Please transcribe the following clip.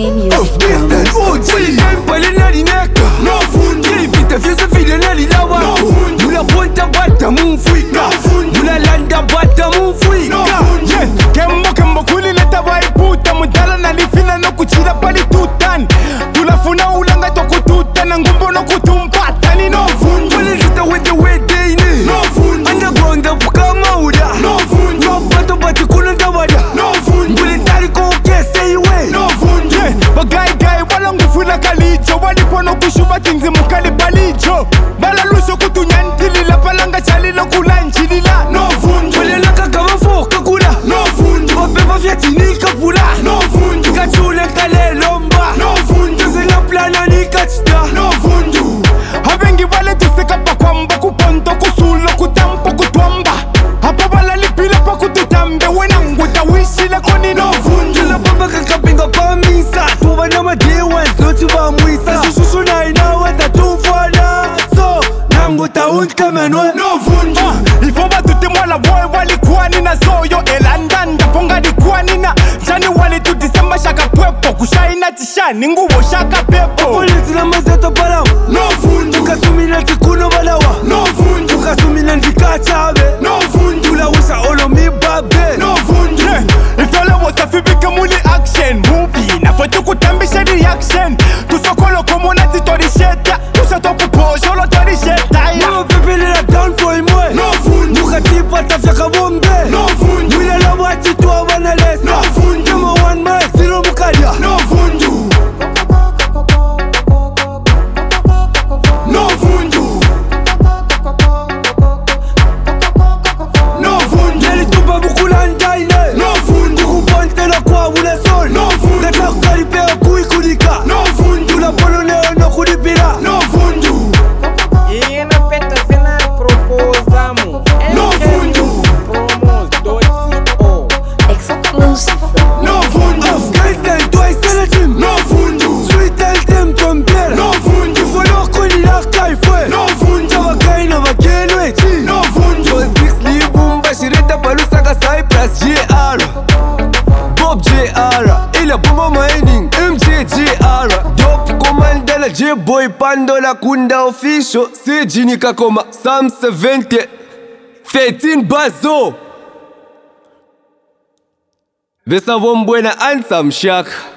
music promos. Palina lineka Vita fiesa fide na lilawa Mula ponta bata mufika Mula landa bata mufika Kembo kuli leta waiputa Mudala na lifina no kuchira pali tutan Tulafuna ulanga toku tutan Ngumbo no kutumpata ni no vunju Wale zita wete wete ine Underground da puka mauda No bato bati kulunda wada Mbule tari ko kese iwe Bagai wala ngufuna kalicho Walipono kushuba tinzi mukali balicho Bala lusho kutunyantilila Palanga chalilo kulanchilila No vunju Wale laka kama foka kula No vunju Wapepa fyati ni kapula No vunju Kachule kale lomba No vunju Zenga plana ni kachita No vunju Habengi wale tuseka pa kwamba Kuponto kusulo kutampo kutwamba Hapa wala lipila pa kututambe Wena nguta wishila koni no vunju Jula bamba kakapinga pa misa Tuwa na madiwens no tuwa mwisa Shushu na inawa tatufala So nangu taunta menwe No vunju Ifo batute mwala boy walikuwa nina Soyo elandanda ponga likuwa nina Jani wali tu Disemba shaka pwepo Kushaina tishani nguwo shaka pepo Politi na mazeto palawa No vunju Kasumina tikuno balawa No vunju Kasumina nzikachabe No vunju Tula wisa olo mi babe No vunju Ifole wasafibike muli action Movie na foto kutambisha reaction Tusokolo komona titorisheta Tushato kuposholo torisheta Mwa pepele la down for imwe No vunju Mukatipa tafyaka bombe No vunju Wile la wati tuwa wanalesa No vunju Number one man silo mukadia No vunju No vunju No vunju Neli tupa bukula njaine No vunju Kuponte la kwa wule sol No vunju Nata kukaripea kuikunika No vunju Tula polo neo no kudipira No vunju Ina peta sena proposamo No vunju Promos.co Exclusive from No vunju Afghanistan twice in the gym No vunju Sweet and them tombiera No vunju Follow kuni la kaifwe No vunju Tawa kaina wagenwe chi No vunju For 6 libumba shireta palusaka Cyprus JR Bob JR Ila Buma Mining MJ JR Dope Komandela J-Boy Pandola Kunda Official CG Nikakoma Sam 70 13 Bazo Vesa Vombwena and Sam Shak